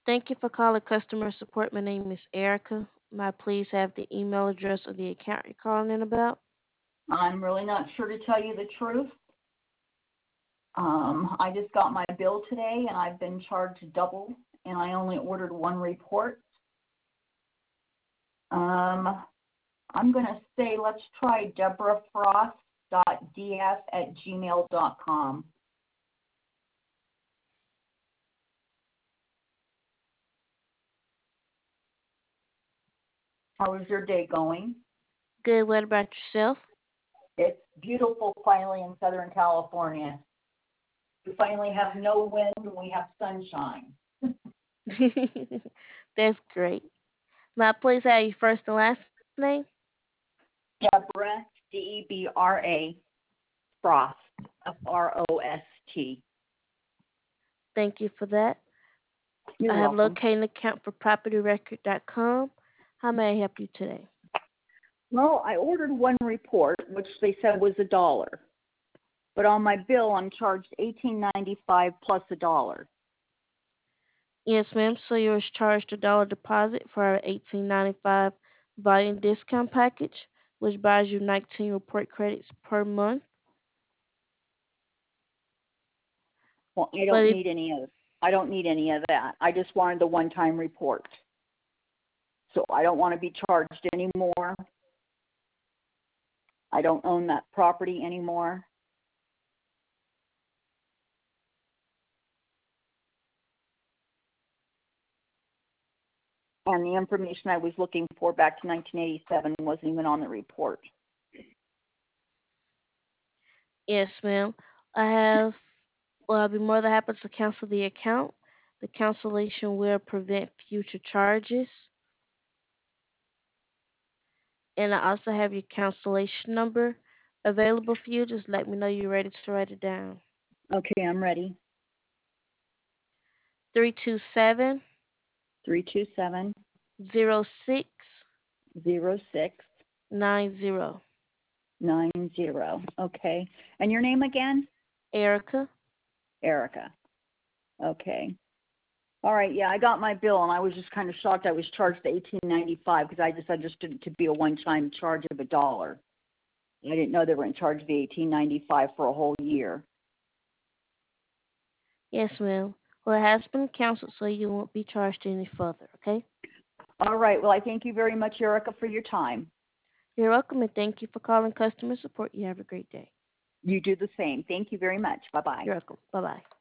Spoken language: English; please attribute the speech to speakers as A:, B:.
A: Thank you for calling customer support. My name is Erica. May I please have the email address of the account you're calling in about?
B: I'm really not sure to tell you the truth. I just got my bill today and I've been charged double and I only ordered one report. I'm going to say let's try deborahfrost.ds@gmail.com. How is your day going?
A: Good. What about yourself?
B: It's beautiful finally in Southern California. We finally have no wind and we have sunshine.
A: That's great. May I please have your first and last name?
B: Deborah, Debra, Frost, Frost.
A: Thank you for that.
B: You're
A: I have
B: welcome.
A: located an account for propertyrecord.com. How may I help you today?
B: Well, I ordered one report, which they said was $1. But on my bill, I'm charged $18.95 plus $1.
A: Yes, ma'am. So you was charged $1 deposit for our $18.95 volume discount package, which buys you 19 report credits per month.
B: Well,
A: But it,
B: I don't need any of that. I just wanted the one-time report. So I don't want to be charged anymore. I don't own that property anymore. And the information I was looking for back to 1987 wasn't even on the report.
A: yes, ma'am. I'll be more than happy to cancel the account. The cancellation will prevent future charges. And I also have your cancellation number available for you. Just let me know you're ready to write it down.
B: Okay, I'm ready.
A: 327
B: 327
A: 06
B: 06
A: 90.
B: 90. Okay. And your name again?
A: Erica.
B: Erica. Okay. All right. Yeah, I got my bill, and I was just kind of shocked. I was charged $18.95 because I just understood it to be a one-time charge of $1. I didn't know they were in charge of the $18.95 for a whole year.
A: Yes, ma'am. Well, it has been canceled, so you won't be charged any further, okay?
B: All right. Well, I thank you very much, Erica, for your time.
A: You're welcome, and thank you for calling customer support. You have a great day.
B: You do the same. Thank you very much. Bye-bye.
A: You're welcome. Bye-bye.